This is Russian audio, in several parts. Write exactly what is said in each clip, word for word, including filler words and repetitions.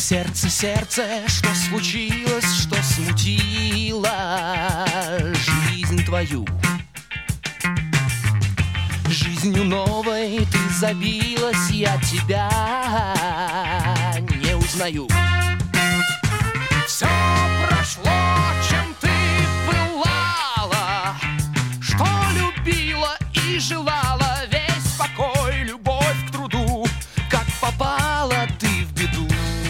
Сердце, сердце, что случилось, что смутило жизнь твою? Жизнью новой ты забилась, я тебя не узнаю. Все прошло, чем ты пылала, что любила и желала, весь покой, любовь к труду, как попала ты в беду.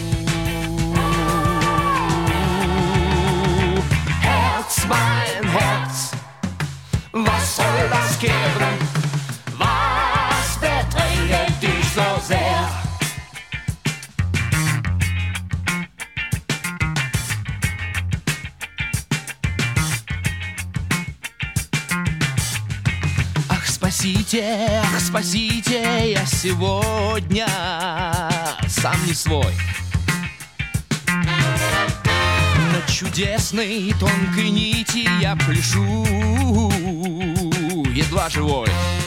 Herz, mein Herz, was soll das geben? Was bedrängt dich so sehr? Ах, спасите, ах, спасите, я сегодня сам не свой. На чудесной тонкой нити я пляшу, едва живой.